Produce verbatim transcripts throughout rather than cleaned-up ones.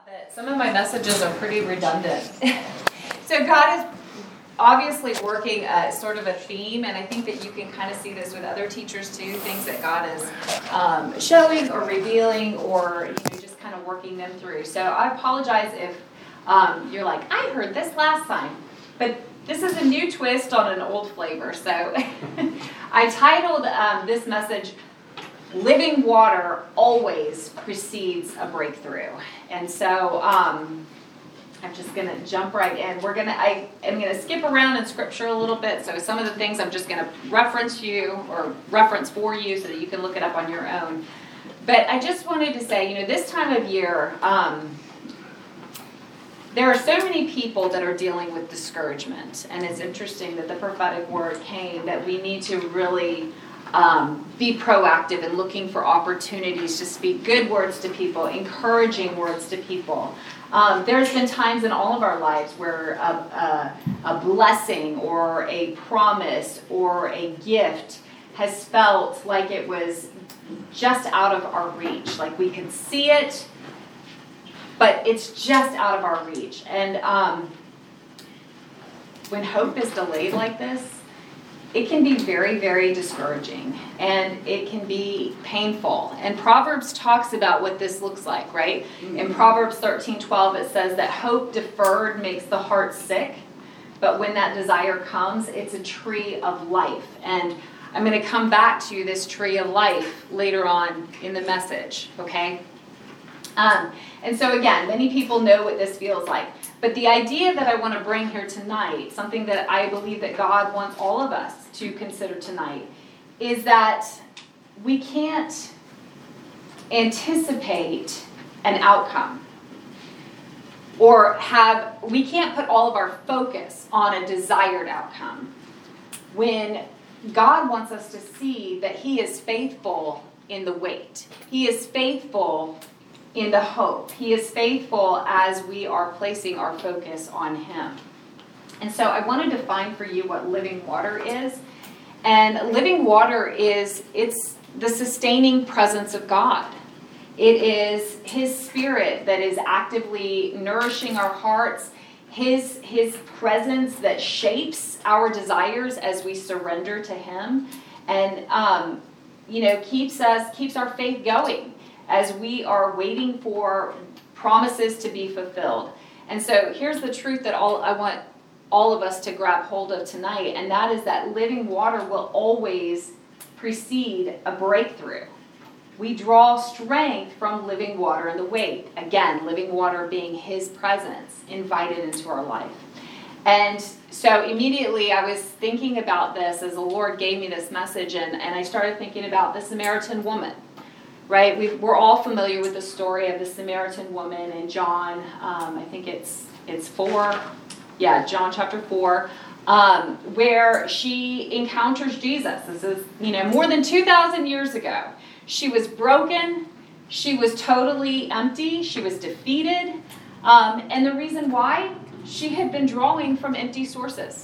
that some of my messages are pretty redundant. So God is obviously working uh, sort of a theme, and I think that you can kind of see this with other teachers too, things that God is um, showing or revealing or you know, just kind of working them through. So I apologize if um, you're like, I heard this last time, but this is a new twist on an old flavor. So I titled um, this message, Living Water Always Precedes a Breakthrough. And so um, I'm just going to jump right in. We're going to, I am going to skip around in scripture a little bit. So some of the things I'm just going to reference you or reference for you so that you can look it up on your own. But I just wanted to say, you know, this time of year, um, there are so many people that are dealing with discouragement. And it's interesting that the prophetic word came that we need to really Um, be proactive in looking for opportunities to speak good words to people, encouraging words to people. Um, there's been times in all of our lives where a, a, a blessing or a promise or a gift has felt like it was just out of our reach. Like we can see it, but it's just out of our reach. And um, when hope is delayed like this, it can be very, very discouraging, and it can be painful. And Proverbs talks about what this looks like, right? In Proverbs thirteen twelve, it says that hope deferred makes the heart sick, but when that desire comes, it's a tree of life. And I'm going to come back to this tree of life later on in the message, okay? Um, and so again, many people know what this feels like. But the idea that I want to bring here tonight, something that I believe that God wants all of us to consider tonight, is that we can't anticipate an outcome. Or have, we can't put all of our focus on a desired outcome. When God wants us to see that He is faithful in the wait. He is faithful in the hope. He is faithful as we are placing our focus on Him. And so I want to define for you what living water is. And living water is, it's the sustaining presence of God. It is His Spirit that is actively nourishing our hearts. His, His presence that shapes our desires as we surrender to Him. And, um, you know, keeps us, keeps our faith going as we are waiting for promises to be fulfilled. And so here's the truth that all I want all of us to grab hold of tonight, and that is that living water will always precede a breakthrough. We draw strength from living water in the wait. Again, living water being His presence invited into our life. And so immediately I was thinking about this as the Lord gave me this message, and, and I started thinking about the Samaritan woman. Right, We've, we're all familiar with the story of the Samaritan woman in John. Um, I think it's it's four, yeah, John chapter four, um, where she encounters Jesus. This is you know more than two thousand years ago. She was broken. She was totally empty. She was defeated, um, and the reason why, she had been drawing from empty sources.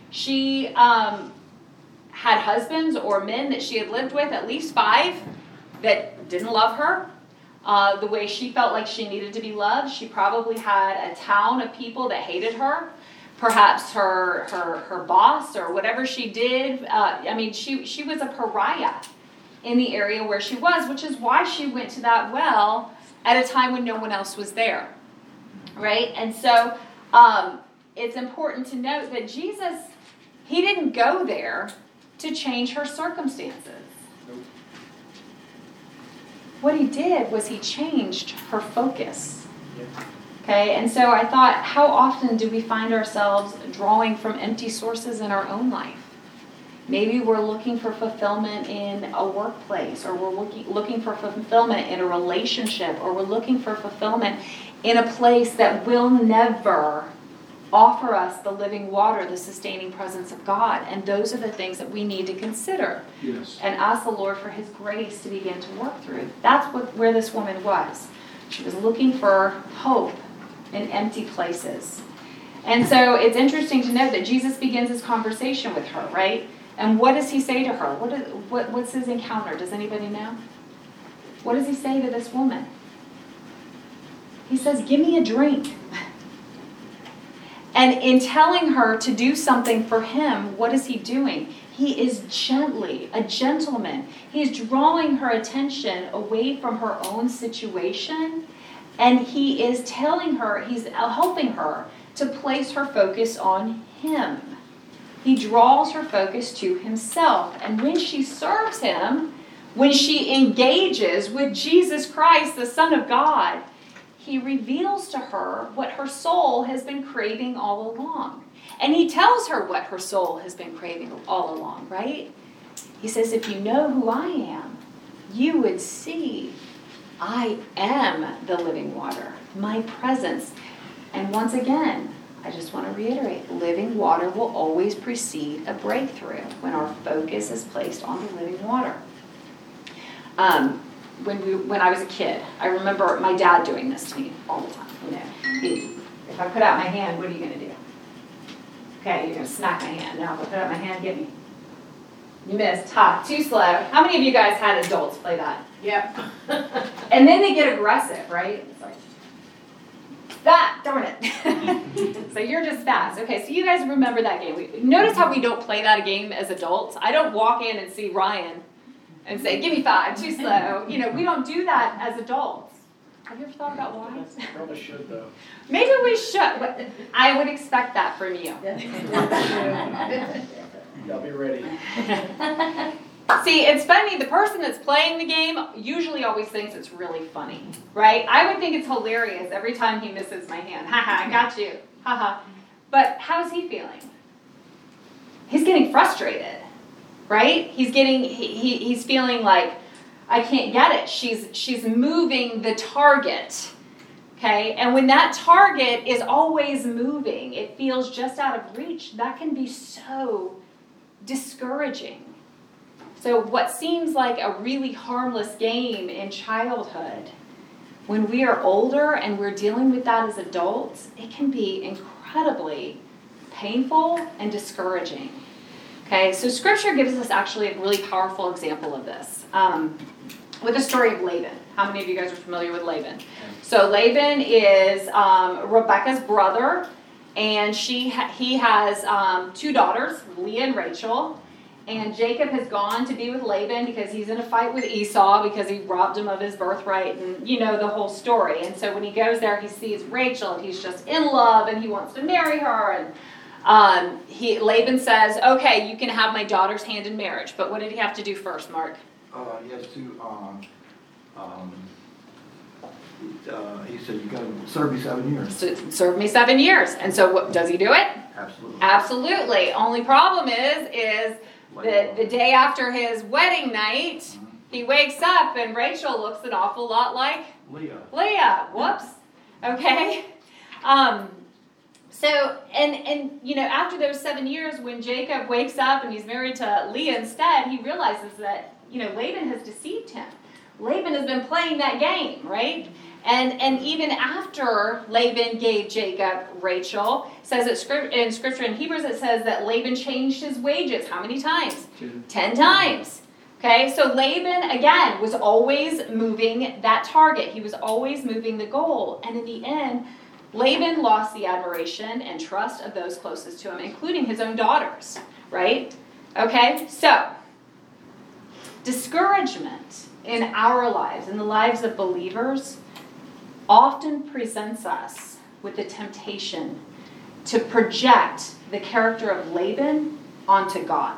She um, had husbands or men that she had lived with, at least five, that didn't love her uh, the way she felt like she needed to be loved. She probably had a town of people that hated her. Perhaps her her her boss or whatever she did. Uh, I mean, she, she was a pariah in the area where she was, which is why she went to that well at a time when no one else was there. Right? And so um, it's important to note that Jesus, He didn't go there to change her circumstances. What He did was He changed her focus. Okay, and so I thought, how often do we find ourselves drawing from empty sources in our own life? Maybe we're looking for fulfillment in a workplace, or we're looking, looking for fulfillment in a relationship, or we're looking for fulfillment in a place that will never offer us the living water, the sustaining presence of God. And those are the things that we need to consider. Yes. And ask the Lord for His grace to begin to work through. That's what where this woman was. She was looking for hope in empty places. And so it's interesting to note that Jesus begins His conversation with her, right? And what does He say to her? What is, what, what's His encounter? Does anybody know? What does He say to this woman? He says, give me a drink. And in telling her to do something for him, what is he doing? He is gently, a gentleman. He's drawing her attention away from her own situation, and he is telling her, he's helping her to place her focus on him. He draws her focus to himself. And when she serves him, when she engages with Jesus Christ, the Son of God, he reveals to her what her soul has been craving all along. And he tells her what her soul has been craving all along, right? He says, if you know who I am, you would see I am the living water, my presence. And once again, I just want to reiterate, living water will always precede a breakthrough when our focus is placed on the living water. Um, when we, when I was a kid, I remember my dad doing this to me all the time. You know, he, if I put out my hand, what are you going to do? Okay, you're going to smack my hand. Now, if I put out my hand, get me. You missed. Ha, too slow. How many of you guys had adults play that? Yep. And then they get aggressive, right? It's like, that, darn it. So you're just fast. Okay, so you guys remember that game. We, notice how we don't play that game as adults. I don't walk in and see Ryan and say, give me five, too slow. You know, we don't do that as adults. Have you ever thought about why? Probably should, though. Maybe we should. But I would expect that from you. Y'all be ready. See, it's funny, the person that's playing the game usually always thinks it's really funny, right? I would think it's hilarious every time he misses my hand. Ha ha, I got you. Ha ha. But how's he feeling? He's getting frustrated, right? He's getting, he, he, he's feeling like, I can't get it. She's, she's moving the target, okay? And when that target is always moving, it feels just out of reach. That can be so discouraging. So what seems like a really harmless game in childhood, when we are older and we're dealing with that as adults, it can be incredibly painful and discouraging. Okay, so Scripture gives us actually a really powerful example of this um, with the story of Laban. How many of you guys are familiar with Laban? So Laban is um, Rebekah's brother, and she ha- he has um, two daughters, Leah and Rachel. And Jacob has gone to be with Laban because he's in a fight with Esau because he robbed him of his birthright, and you know the whole story. And so when he goes there, he sees Rachel and he's just in love and he wants to marry her. And um, he Laban says, okay, you can have my daughter's hand in marriage. But what did he have to do first, Mark? Uh, he has to, um, um, uh, he said, you got to serve me seven years. So, serve me seven years. And so what, does he do it? Absolutely. Absolutely. Only problem is, is The, the day after his wedding night, mm-hmm. he wakes up and Rachel looks an awful lot like Leah. Leah. Whoops. Okay. Um, so, and, and, you know, after those seven years, when Jacob wakes up and he's married to Leah instead, he realizes that, you know, Laban has deceived him. Laban has been playing that game, right? And and even after Laban gave Jacob Rachel, says it in Scripture in Hebrews, it says that Laban changed his wages. How many times? Two. Ten times. Okay, so Laban, again, was always moving that target. He was always moving the goal. And in the end, Laban lost the admiration and trust of those closest to him, including his own daughters, right? Okay, so discouragement in our lives, in the lives of believers, often presents us with the temptation to project the character of Laban onto God.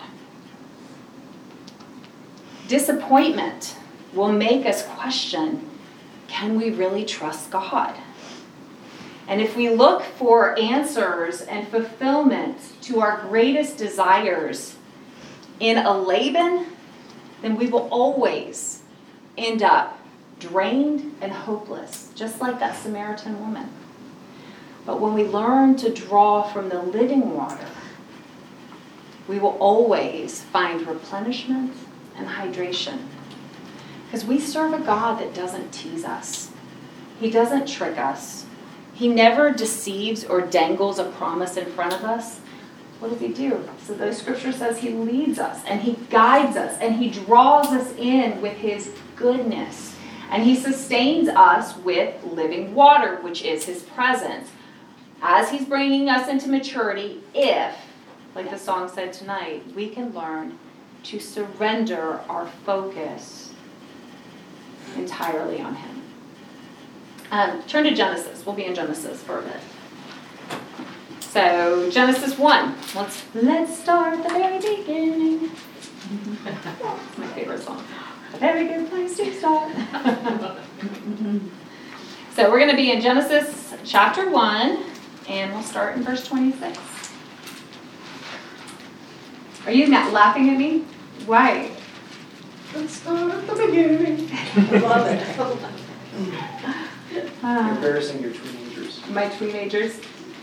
Disappointment will make us question, can we really trust God? And if we look for answers and fulfillment to our greatest desires in a Laban, then we will always end up drained and hopeless, just like that Samaritan woman. But when we learn to draw from the living water, we will always find replenishment and hydration. Because we serve a God that doesn't tease us. He doesn't trick us. He never deceives or dangles a promise in front of us. What does he do? So the scripture says he leads us and he guides us and he draws us in with his goodness. And he sustains us with living water, which is his presence. As he's bringing us into maturity, if, like the song said tonight, we can learn to surrender our focus entirely on him. Um, turn to Genesis. We'll be in Genesis for a bit. So, Genesis one. Let's, let's start at the very beginning. It's my favorite song. A very good place to start. So we're going to be in Genesis chapter one, and we'll start in verse twenty-six. Are you not laughing at me? Why? Let's start at the beginning. I love it. Uh, Embarrassing your teenagers. my teenagers.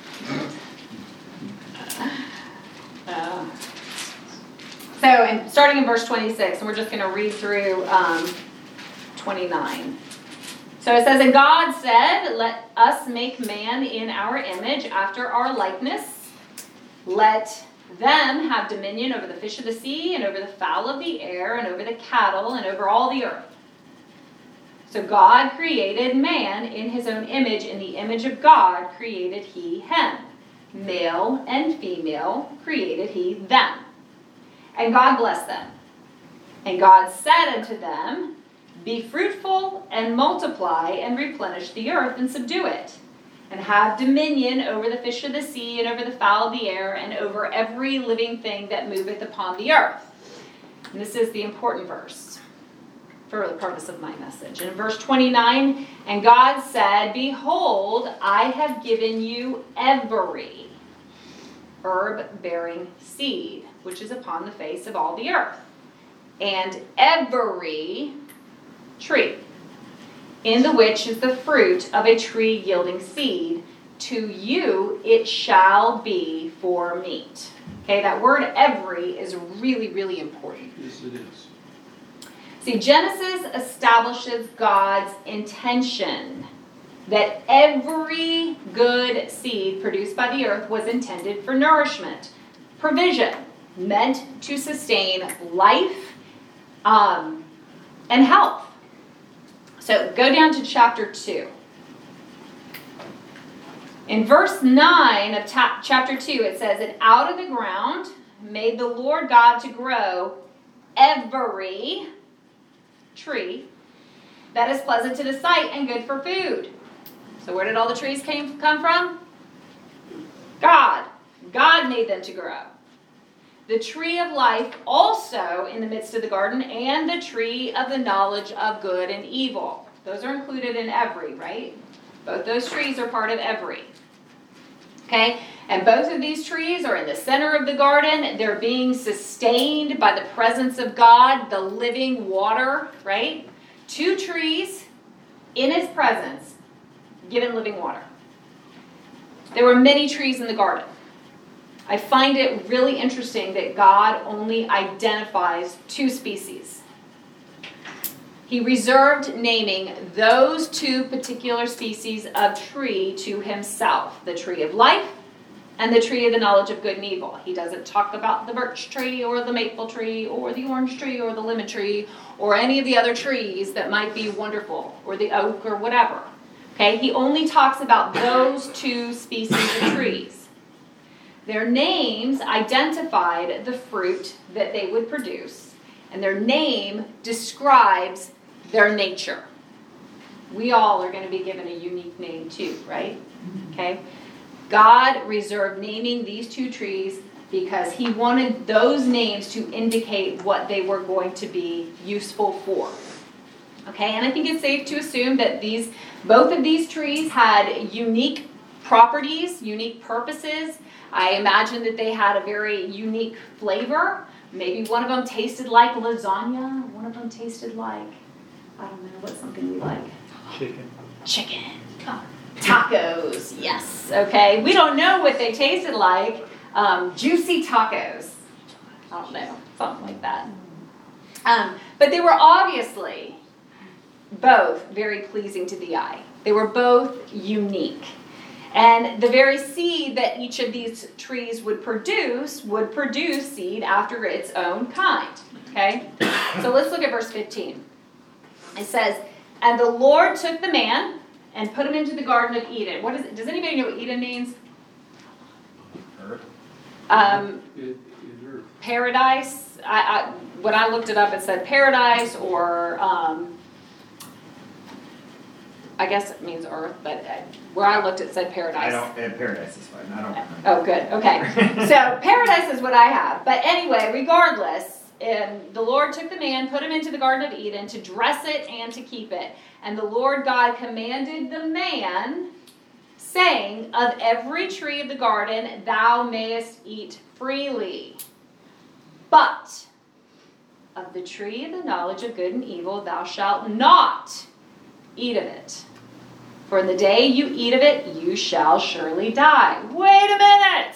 Uh, so, and starting in verse twenty-six, and we're just going to read through um, twenty-nine. So it says, "And God said, let us make man in our image, after our likeness. Let them have dominion over the fish of the sea, and over the fowl of the air, and over the cattle, and over all the earth. So God created man in his own image. In the image of God created he him. Male and female created he them. And God blessed them. And God said unto them, be fruitful and multiply and replenish the earth and subdue it. And have dominion over the fish of the sea and over the fowl of the air and over every living thing that moveth upon the earth." And this is the important verse for the purpose of my message. In verse twenty-nine, "And God said, behold, I have given you every herb-bearing seed, which is upon the face of all the earth, and every tree, in the which is the fruit of a tree yielding seed, to you it shall be for meat." Okay, that word every is really, really important. Yes, it is. See, Genesis establishes God's intention that every good seed produced by the earth was intended for nourishment, provision, meant to sustain life um, and health. So go down to chapter two. In verse nine of ta- chapter two, it says, "And out of the ground made the Lord God to grow every tree that is pleasant to the sight and good for food." So where did all the trees came, come from? God. God made them to grow. "The tree of life also in the midst of the garden, and the tree of the knowledge of good and evil." Those are included in every, right? Both those trees are part of every. Okay? And both of these trees are in the center of the garden. They're being sustained by the presence of God, the living water, right? Two trees in his presence, given living water. There were many trees in the garden. I find it really interesting that God only identifies two species. He reserved naming those two particular species of tree to himself, the tree of life and the tree of the knowledge of good and evil. He doesn't talk about the birch tree or the maple tree or the orange tree or the lemon tree or any of the other trees that might be wonderful, or the oak or whatever. Okay, he only talks about those two species of trees. Their names identified the fruit that they would produce, and their name describes their nature. We all are going to be given a unique name too, right? Okay. God reserved naming these two trees because he wanted those names to indicate what they were going to be useful for. Okay, and I think it's safe to assume that these, both of these trees had unique properties, unique purposes. I imagine that they had a very unique flavor. Maybe one of them tasted like lasagna. One of them tasted like, I don't know, what's something we like? Chicken. Chicken. Oh, tacos, yes. Okay, we don't know what they tasted like. Um, juicy tacos. I don't know, something like that. Um, but they were obviously both very pleasing to the eye. They were both unique. And the very seed that each of these trees would produce would produce seed after its own kind. Okay? So let's look at verse fifteen. It says, and the Lord took the man and put him into the Garden of Eden. What is it? Does anybody know what Eden means? Earth. Um, It, it earth. paradise. I, I, when I looked it up, it said paradise, or um, I guess it means earth, but uh, where I looked, it said paradise. I don't, uh, paradise is fine, I don't. Oh, good. Okay. So paradise is what I have. But anyway, regardless, um, the Lord took the man, put him into the Garden of Eden to dress it and to keep it. And the Lord God commanded the man, saying, of every tree of the garden thou mayest eat freely. But of the tree of the knowledge of good and evil thou shalt not eat of it. For in the day you eat of it, you shall surely die. Wait a minute!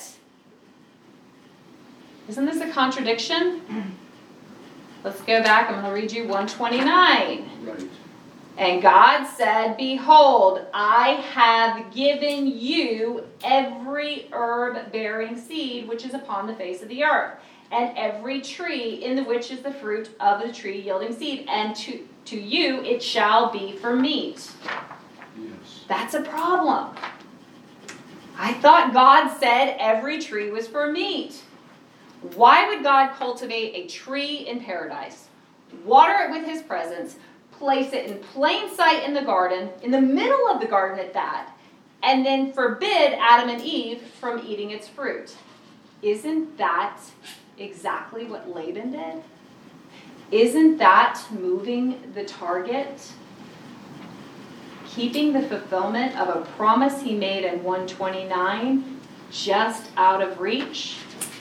Isn't this a contradiction? Let's go back. I'm going to read you one twenty-nine. Right. And God said, behold, I have given you every herb bearing seed which is upon the face of the earth, and every tree in the which is the fruit of the tree yielding seed, and to, to you it shall be for meat. Yes. That's a problem. I thought God said every tree was for meat. Why would God cultivate a tree in paradise, water it with his presence, place it in plain sight in the garden, in the middle of the garden at that, and then forbid Adam and Eve from eating its fruit? Isn't that exactly what Laban did? Isn't that moving the target? Keeping the fulfillment of a promise he made in one twenty-nine just out of reach?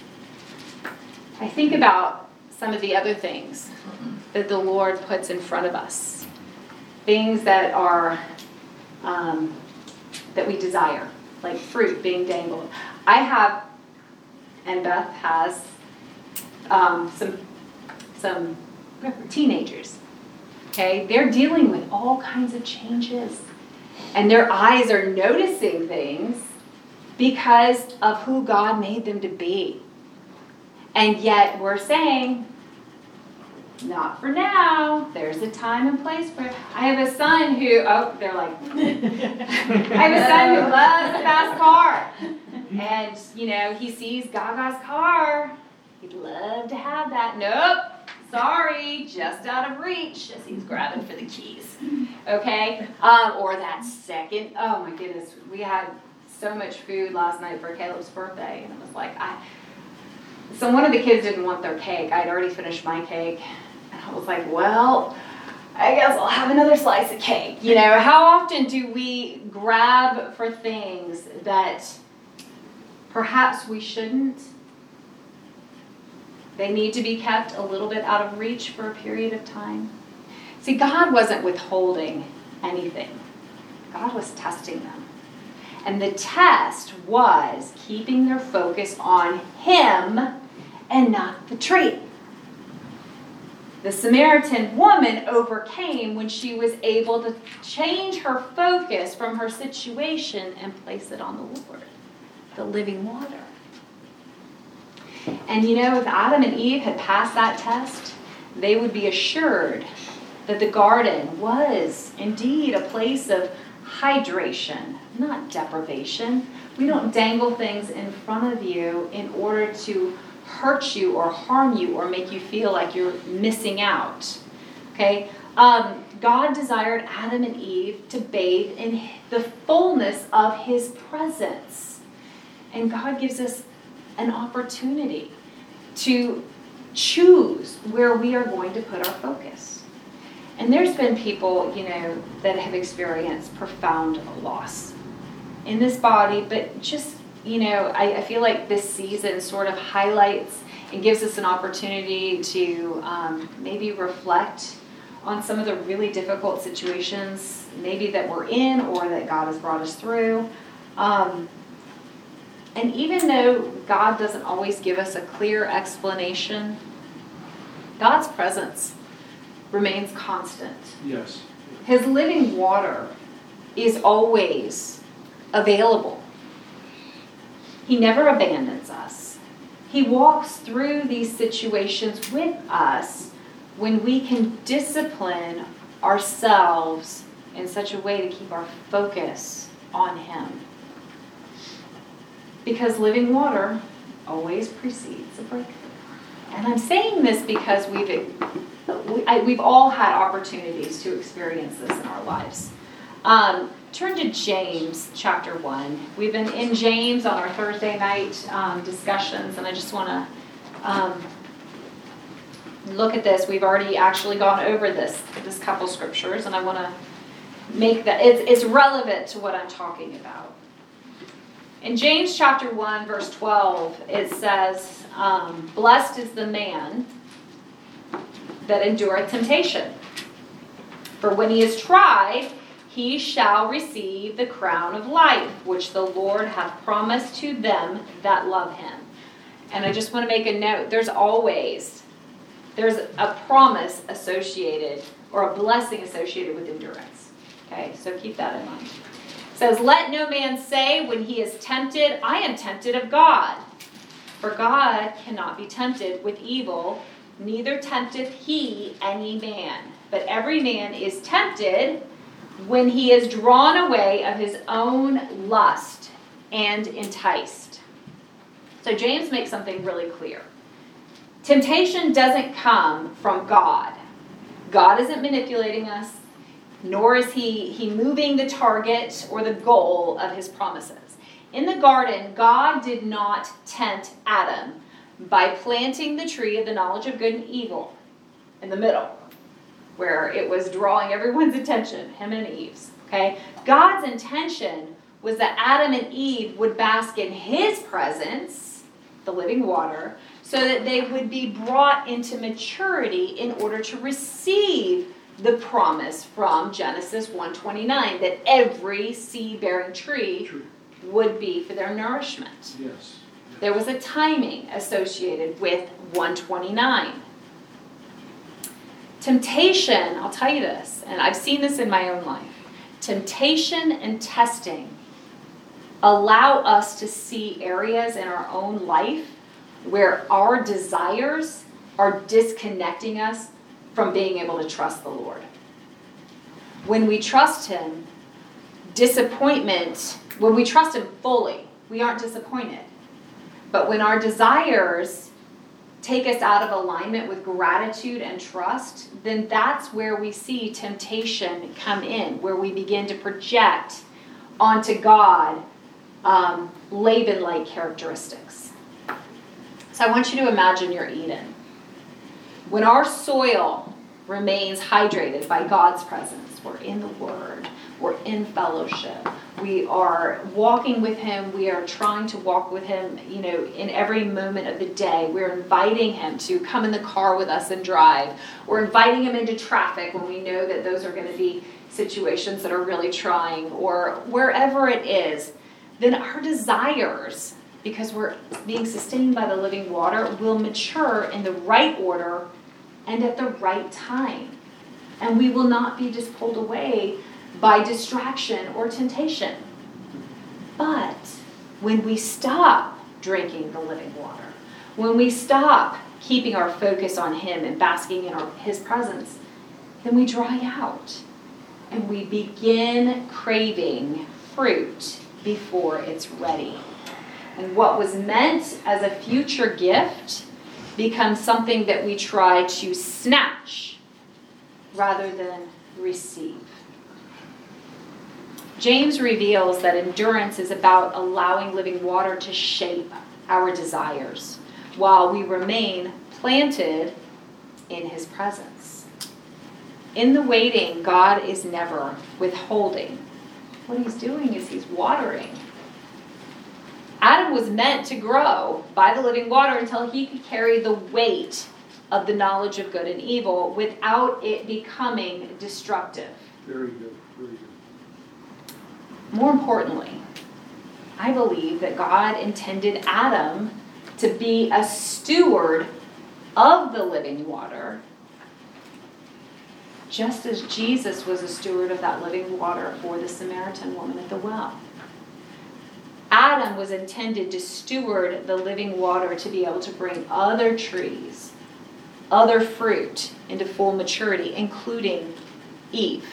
I think about some of the other things that the Lord puts in front of us. Things that are, um, that we desire, like fruit being dangled. I have, and Beth has, um, some, some teenagers. Okay, they're dealing with all kinds of changes. And their eyes are noticing things because of who God made them to be. And yet we're saying, not for now. There's a time and place for it. I have a son who, oh, they're like, I have a son who loves a fast car. And, you know, he sees Gaga's car. He'd love to have that. Nope. Sorry, just out of reach as he's grabbing for the keys. Okay? Um, or that second, oh my goodness, we had so much food last night for Caleb's birthday. And it was like, I, so one of the kids didn't want their cake. I'd already finished my cake. And I was like, well, I guess I'll have another slice of cake. You know, how often do we grab for things that perhaps we shouldn't? They need to be kept a little bit out of reach for a period of time. See, God wasn't withholding anything. God was testing them. And the test was keeping their focus on Him and not the tree. The Samaritan woman overcame when she was able to change her focus from her situation and place it on the Lord, the living water. And you know, if Adam and Eve had passed that test, they would be assured that the garden was indeed a place of hydration, not deprivation. We don't dangle things in front of you in order to hurt you or harm you or make you feel like you're missing out. Okay? Um, God desired Adam and Eve to bathe in the fullness of His presence. And God gives us an opportunity to choose where we are going to put our focus. And there's been people, you know, that have experienced profound loss in this body, but just, you know, I, I feel like this season sort of highlights and gives us an opportunity to um, maybe reflect on some of the really difficult situations maybe that we're in or that God has brought us through. Um, And even though God doesn't always give us a clear explanation, God's presence remains constant. Yes. His living water is always available. He never abandons us. He walks through these situations with us when we can discipline ourselves in such a way to keep our focus on Him. Because living water always precedes a breakthrough. And I'm saying this because we've we, I, we've all had opportunities to experience this in our lives. Um, turn to James chapter one. We've been in James on our Thursday night um, discussions, and I just want to um, look at this. We've already actually gone over this this couple scriptures, and I want to make that it's it's relevant to what I'm talking about. In James chapter one, verse twelve, it says, um, "Blessed is the man that endureth temptation. For when he is tried, he shall receive the crown of life, which the Lord hath promised to them that love him." And I just want to make a note, there's always, there's a promise associated, or a blessing associated with endurance. Okay, so keep that in mind. It says, "Let no man say when he is tempted, I am tempted of God. For God cannot be tempted with evil, neither tempteth he any man. But every man is tempted when he is drawn away of his own lust and enticed." So James makes something really clear. Temptation doesn't come from God. God isn't manipulating us, nor is he, he moving the target or the goal of his promises. In the garden, God did not tempt Adam by planting the tree of the knowledge of good and evil in the middle, where it was drawing everyone's attention, him and Eve's. Okay? God's intention was that Adam and Eve would bask in his presence, the living water, so that they would be brought into maturity in order to receive the promise from Genesis one twenty-nine, that every seed-bearing tree True. would be for their nourishment. Yes. There was a timing associated with one twenty-nine. Temptation, I'll tell you this, and I've seen this in my own life. Temptation and testing allow us to see areas in our own life where our desires are disconnecting us from being able to trust the Lord. When we trust Him, disappointment, when we trust Him fully, we aren't disappointed. But when our desires take us out of alignment with gratitude and trust, then that's where we see temptation come in, where we begin to project onto God um, Laban-like characteristics. So I want you to imagine you're Eden. When our soil remains hydrated by God's presence, we're in the Word, we're in fellowship, we are walking with Him, we are trying to walk with Him, you know, in every moment of the day. We're inviting Him to come in the car with us and drive. We're inviting Him into traffic when we know that those are going to be situations that are really trying, or wherever it is. Then our desires, because we're being sustained by the living water, will mature in the right order and at the right time. And we will not be just pulled away by distraction or temptation. But when we stop drinking the living water, when we stop keeping our focus on Him and basking in our, His presence, then we dry out and we begin craving fruit before it's ready. And what was meant as a future gift becomes something that we try to snatch rather than receive. James reveals that endurance is about allowing living water to shape our desires while we remain planted in His presence. In the waiting, God is never withholding. What He's doing is He's watering. Adam was meant to grow by the living water until he could carry the weight of the knowledge of good and evil without it becoming destructive. Very good. Very good. More importantly, I believe that God intended Adam to be a steward of the living water, just as Jesus was a steward of that living water for the Samaritan woman at the well. Adam was intended to steward the living water to be able to bring other trees, other fruit into full maturity, including Eve.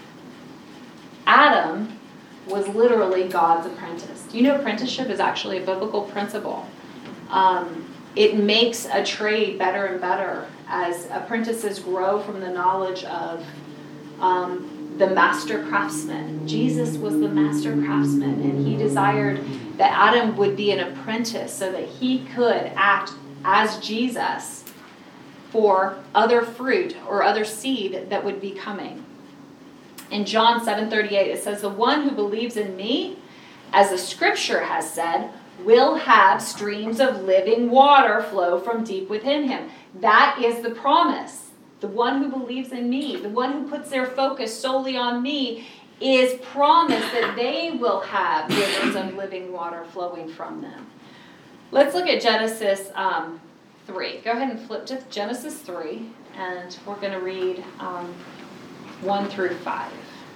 Adam was literally God's apprentice. Do you know apprenticeship is actually a biblical principle? Um, it makes a trade better and better as apprentices grow from the knowledge of um, the master craftsman. Jesus was the master craftsman, and he desired that Adam would be an apprentice so that he could act as Jesus for other fruit or other seed that would be coming. In John seven thirty-eight, it says, "The one who believes in me, as the scripture has said, will have streams of living water flow from deep within him." That is the promise. The one who believes in me, the one who puts their focus solely on me, is promised that they will have rivers of living water flowing from them. Let's look at Genesis um, three. Go ahead and flip to Genesis three, and we're going to read um, one through five.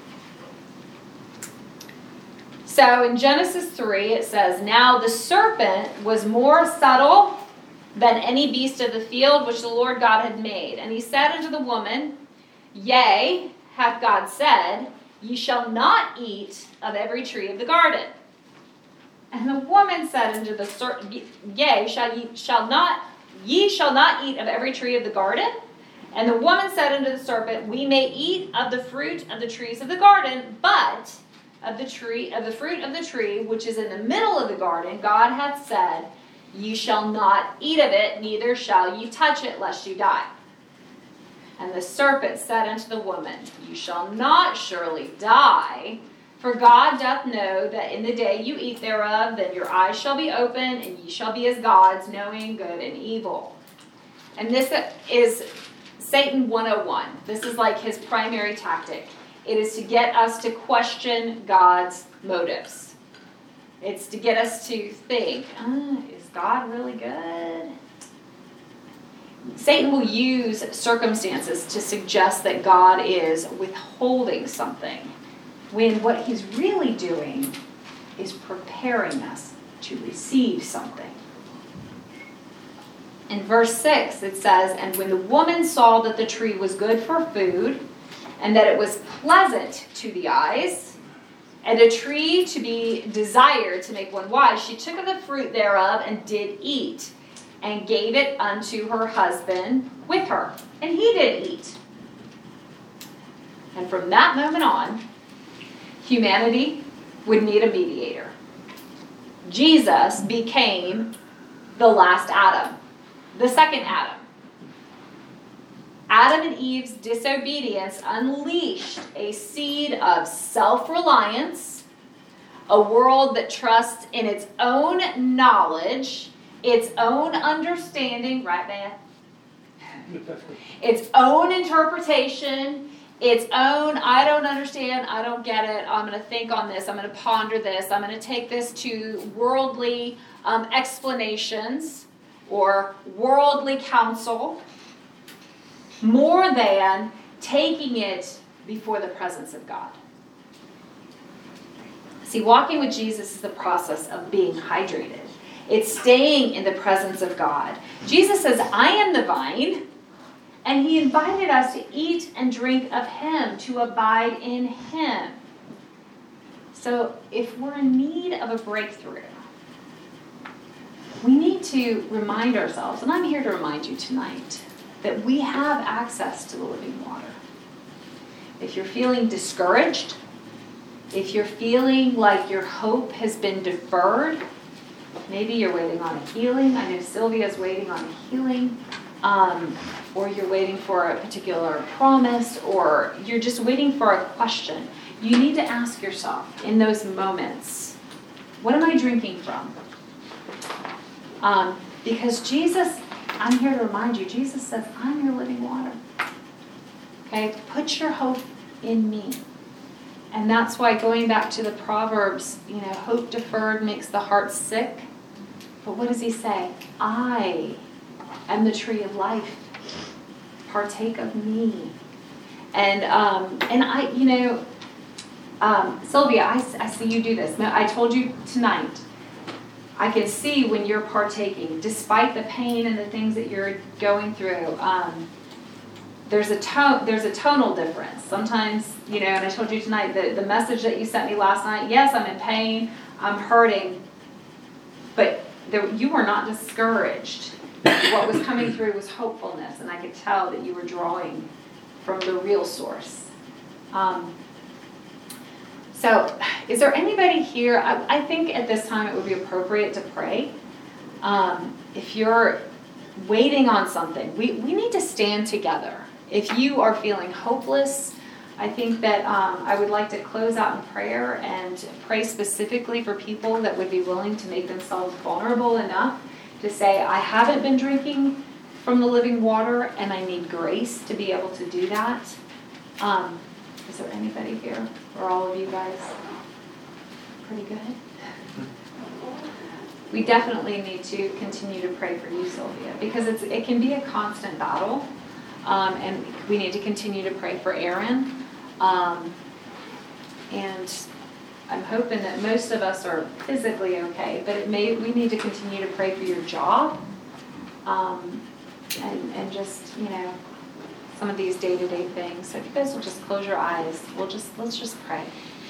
So in Genesis three, it says, "Now the serpent was more subtle than any beast of the field which the Lord God had made. And he said unto the woman, Yea, hath God said, Ye shall not eat of every tree of the garden. And the woman said unto the serpent, Yea, shall ye shall not ye shall not eat of every tree of the garden? And the woman said unto the serpent, We may eat of the fruit of the trees of the garden, but of the tree of the fruit of the tree which is in the middle of the garden, God hath said, Ye shall not eat of it, neither shall ye touch it, lest you die. And the serpent said unto the woman, You shall not surely die, for God doth know that in the day you eat thereof, then your eyes shall be open, and ye shall be as gods, knowing good and evil. And this is Satan one oh one. This is like his primary tactic. It is to get us to question God's motives. It's to get us to think, ah, is God really good? Satan will use circumstances to suggest that God is withholding something, when what he's really doing is preparing us to receive something. In verse six, it says, And when the woman saw that the tree was good for food, and that it was pleasant to the eyes, and a tree to be desired to make one wise, she took of the fruit thereof, and did eat, and gave it unto her husband with her. And he did eat. And from that moment on, humanity would need a mediator. Jesus became the last Adam, the second Adam. Adam and Eve's disobedience unleashed a seed of self-reliance, a world that trusts in its own knowledge, its own understanding, right, man? Its own interpretation, its own, I don't understand, I don't get it, I'm going to think on this, I'm going to ponder this, I'm going to take this to worldly um, explanations or worldly counsel, more than taking it before the presence of God. See, walking with Jesus is the process of being hydrated. It's staying in the presence of God. Jesus says, I am the vine, and he invited us to eat and drink of him, to abide in him. So if we're in need of a breakthrough, we need to remind ourselves, and I'm here to remind you tonight, that we have access to the living water. If you're feeling discouraged, if you're feeling like your hope has been deferred, maybe you're waiting on a healing. I know Sylvia's waiting on a healing. Um, or you're waiting for a particular promise, or you're just waiting for a question. You need to ask yourself in those moments, what am I drinking from? Um, because Jesus, I'm here to remind you, Jesus says, I'm your living water. Okay, put your hope in me. And that's why, going back to the Proverbs, you know, hope deferred makes the heart sick. But what does he say? I am the tree of life. Partake of me. And, um, and I, you know, um, Sylvia, I, I see you do this. Now, I told you tonight, I can see when you're partaking, despite the pain and the things that you're going through. Um, there's a tone, there's a tonal difference. Sometimes, you know, and I told you tonight, the, the message that you sent me last night, yes, I'm in pain, I'm hurting, but there, you were not discouraged. What was coming through was hopefulness, and I could tell that you were drawing from the real source. Um, so, is there anybody here? I, I think at this time it would be appropriate to pray. Um, if you're waiting on something, we, we need to stand together. If you are feeling hopeless, I think that um, I would like to close out in prayer and pray specifically for people that would be willing to make themselves vulnerable enough to say, I haven't been drinking from the living water and I need grace to be able to do that. Um, is there anybody here? Or all of you guys pretty good? We definitely need to continue to pray for you, Sylvia, because it's it can be a constant battle. Um, and we need to continue to pray for Aaron. Um, and I'm hoping that most of us are physically okay, but it may we need to continue to pray for your job. Um, and, and just, you know, some of these day-to-day things. So if you guys will just close your eyes, we'll just let's just pray.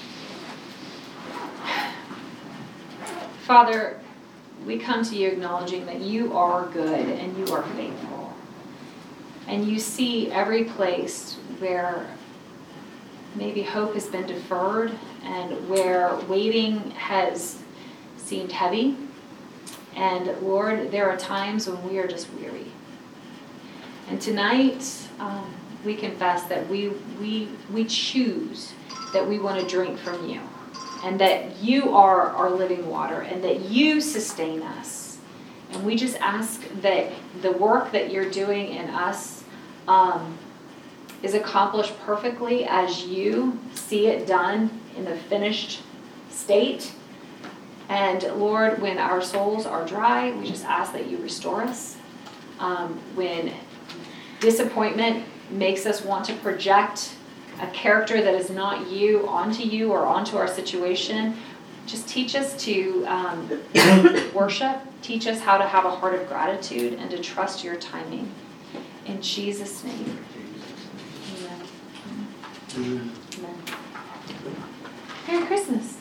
Father, we come to you acknowledging that you are good and you are faithful. And you see every place where maybe hope has been deferred and where waiting has seemed heavy. And Lord, there are times when we are just weary. And tonight, um, we confess that we, we, we choose that we want to drink from you. And that you are our living water and that you sustain us. And we just ask that the work that you're doing in us um, is accomplished perfectly as you see it done in the finished state. And Lord, when our souls are dry, we just ask that you restore us. Um, when disappointment makes us want to project a character that is not you onto you or onto our situation, just teach us to um, worship, teach us how to have a heart of gratitude and to trust your timing. In Jesus' name, amen. Amen. Merry Christmas.